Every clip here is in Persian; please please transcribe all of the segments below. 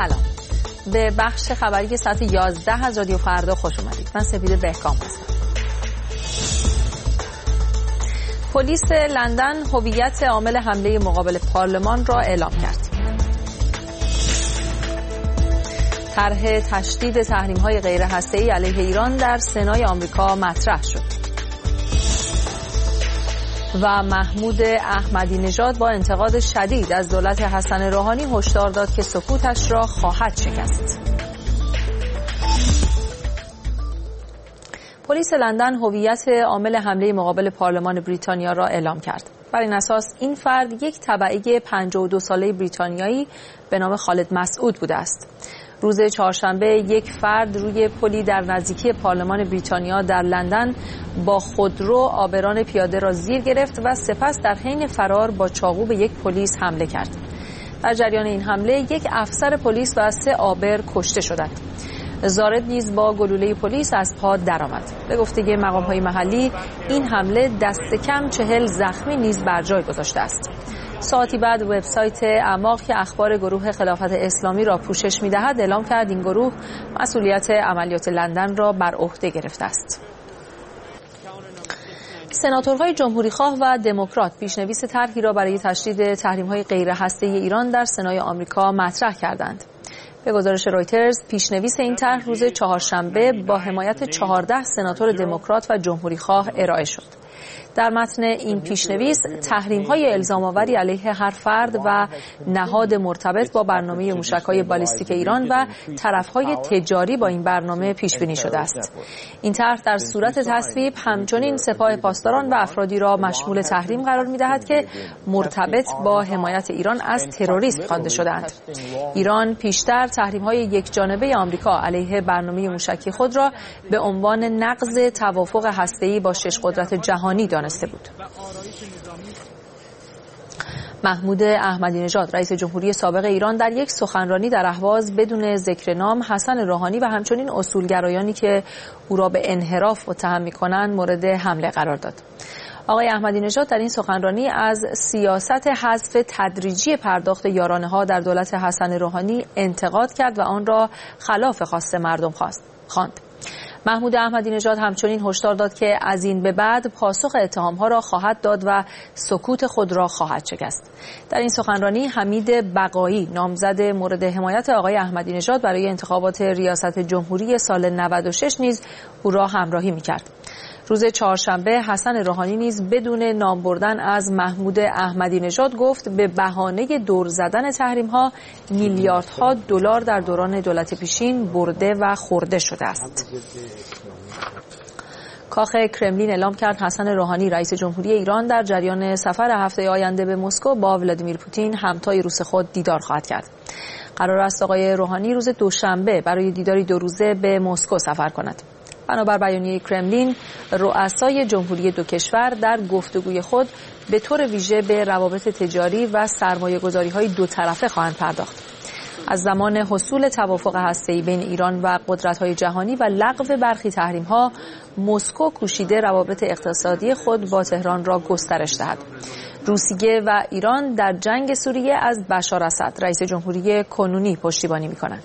سلام، به بخش خبری ساعت 11 از رادیو فردا خوش اومدید. من سپیده بهکام هستم. پلیس لندن هویت عامل حمله مقابل پارلمان را اعلام کرد. طرح تشدید تحریم‌های غیر هسته‌ای علیه ایران در سنای آمریکا مطرح شد. و محمود احمدی نژاد با انتقاد شدید از دولت حسن روحانی هشدار داد که سکوتش را خواهد شکست. پلیس لندن هویت عامل حمله مقابل پارلمان بریتانیا را اعلام کرد. بر این اساس این فرد یک تبعه 52 ساله بریتانیایی به نام خالد مسعود بوده است. روز چهارشنبه یک فرد روی پلی در نزدیکی پارلمان بریتانیا در لندن با خودرو عابران پیاده را زیر گرفت و سپس در حین فرار با چاقو به یک پلیس حمله کرد. در جریان این حمله یک افسر پلیس و 3 عابر کشته شدند. زارد نیز با گلوله پلیس از پا درآمد. به گفته مقام‌های محلی این حمله دست کم 40 زخمی نیز بر جای گذاشته است. ساعتی بعد وبسایت اعماق که اخبار گروه خلافت اسلامی را پوشش می‌دهد اعلام کرد این گروه مسئولیت عملیات لندن را بر عهده گرفته است. سناتورهای جمهوریخواه و دموکرات پیشنویس طرحی را برای تشدید تحریم‌های غیر هسته‌ای ایران در سنای آمریکا مطرح کردند. به گزارش رویترز پیشنویس این طرح روز چهارشنبه با حمایت 14 سناتور دموکرات و جمهوریخواه ارائه شد. در متن این پیشنویس تحریم‌های الزام‌آوری علیه هر فرد و نهاد مرتبط با برنامه موشک‌های بالیستیک ایران و طرف‌های تجاری با این برنامه پیش‌بینی شده است. این طرح در صورت تصویب همچنین سپاه پاسداران و افرادی را مشمول تحریم قرار می‌دهد که مرتبط با حمایت ایران از تروریسم خوانده شده‌اند. ایران پیشتر تحریم‌های یکجانبه آمریکا علیه برنامه موشکی خود را به عنوان نقض توافق هسته‌ای با 6 قدرت جهانی دانسته بود. محمود احمدی نژاد رئیس جمهوری سابق ایران در یک سخنرانی در اهواز بدون ذکر نام حسن روحانی و همچنین اصولگرایانی که او را به انحراف متهم می‌کنند مورد حمله قرار داد. آقای احمدی نژاد در این سخنرانی از سیاست حذف تدریجی پرداخت یارانه‌ها در دولت حسن روحانی انتقاد کرد و آن را خلاف خواست مردم خواند. محمود احمدی نژاد همچنین هشدار داد که از این به بعد پاسخ اتهام‌ها را خواهد داد و سکوت خود را خواهد شکست. در این سخنرانی حمید بقایی نامزد مورد حمایت آقای احمدی نژاد برای انتخابات ریاست جمهوری سال 96 نیز او را همراهی می‌کرد. روز چهارشنبه حسن روحانی نیز بدون نام بردن از محمود احمدی نژاد گفت به بهانه دور زدن تحریم‌ها میلیاردها دلار در دوران دولت پیشین برده و خورده شده است. کاخ کرملین اعلام کرد حسن روحانی رئیس جمهوری ایران در جریان سفر هفته آینده به مسکو با ولادیمیر پوتین همتای روس خود دیدار خواهد کرد. قرار است آقای روحانی روز دوشنبه برای دیداری 2 روزه به مسکو سفر کند. بنابر بیانیه کرملین، رؤسای جمهوری دو کشور در گفتگوی خود به طور ویژه به روابط تجاری و سرمایه‌گذاری‌های دو طرفه خواهند پرداخت. از زمان حصول توافق هسته‌ای بین ایران و قدرت‌های جهانی و لغو برخی تحریم‌ها، مسکو کوشیده روابط اقتصادی خود با تهران را گسترش دهد. روسیه و ایران در جنگ سوریه از بشار اسد رئیس جمهوری کنونی پشتیبانی می‌کنند.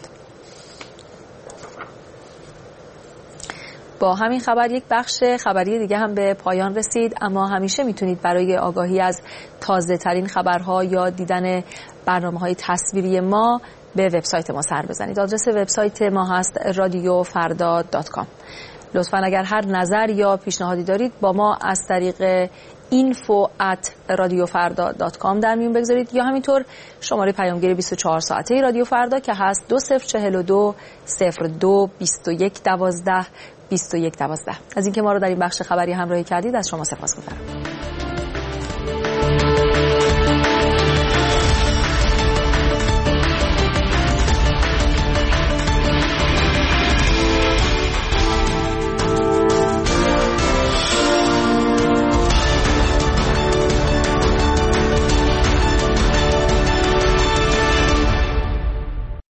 با همین خبر یک بخش خبری دیگه هم به پایان رسید، اما همیشه میتونید برای آگاهی از تازه ترین خبرها یا دیدن برنامه‌های تصویری ما به وبسایت ما سر بزنید. آدرس وبسایت ما هست radiofarda.com. لطفاً اگر هر نظر یا پیشنهادی دارید با ما از طریق info@radiofarda.com در میون بگذارید یا همینطور شماره پیامگیر 24 ساعته رادیو فردا که هست 2042 02 21 12 21 12. از اینکه ما رو در این بخش خبری همراهی کردید از شما سپاسگزارم.